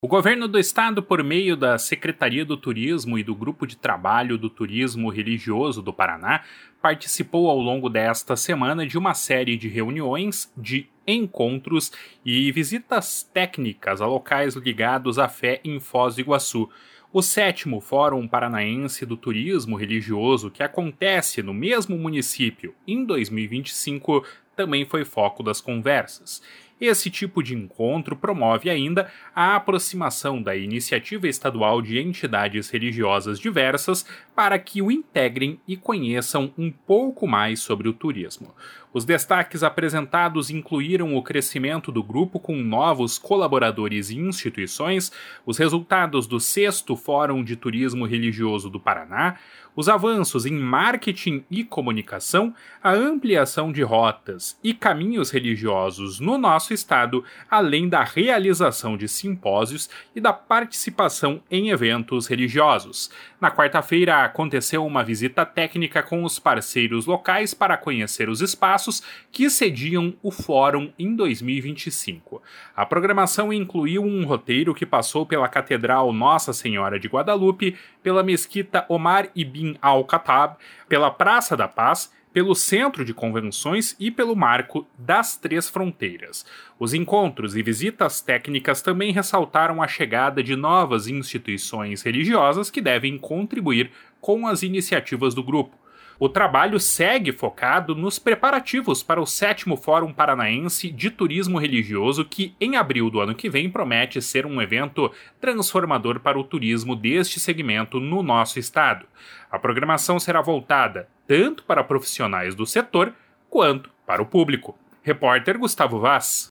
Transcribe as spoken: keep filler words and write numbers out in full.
O governo do estado, por meio da Secretaria do Turismo e do Grupo de Trabalho do Turismo Religioso do Paraná, participou ao longo desta semana de uma série de reuniões, de encontros e visitas técnicas a locais ligados à fé em Foz do Iguaçu. O sétimo Fórum Paranaense do Turismo Religioso, que acontece no mesmo município em dois mil e vinte e cinco, também foi foco das conversas. Esse tipo de encontro promove ainda a aproximação da iniciativa estadual de entidades religiosas diversas para que o integrem e conheçam um pouco mais sobre o turismo. Os destaques apresentados incluíram o crescimento do grupo com novos colaboradores e instituições, os resultados do sexto Fórum de Turismo Religioso do Paraná, os avanços em marketing e comunicação, a ampliação de rotas e caminhos religiosos no nosso estado, além da realização de simpósios e da participação em eventos religiosos. Na quarta-feira aconteceu uma visita técnica com os parceiros locais para conhecer os espaços que sediam o fórum em dois mil e vinte e cinco. A programação incluiu um roteiro que passou pela Catedral Nossa Senhora de Guadalupe, pela Mesquita Omar Ibn Al-Khattab, pela Praça da Paz, pelo Centro de Convenções e pelo Marco das Três Fronteiras. Os encontros e visitas técnicas também ressaltaram a chegada de novas instituições religiosas que devem contribuir com as iniciativas do grupo. O trabalho segue focado nos preparativos para o sétimo Fórum Paranaense de Turismo Religioso, que em abril do ano que vem promete ser um evento transformador para o turismo deste segmento no nosso estado. A programação será voltada tanto para profissionais do setor quanto para o público. Repórter Gustavo Vaz.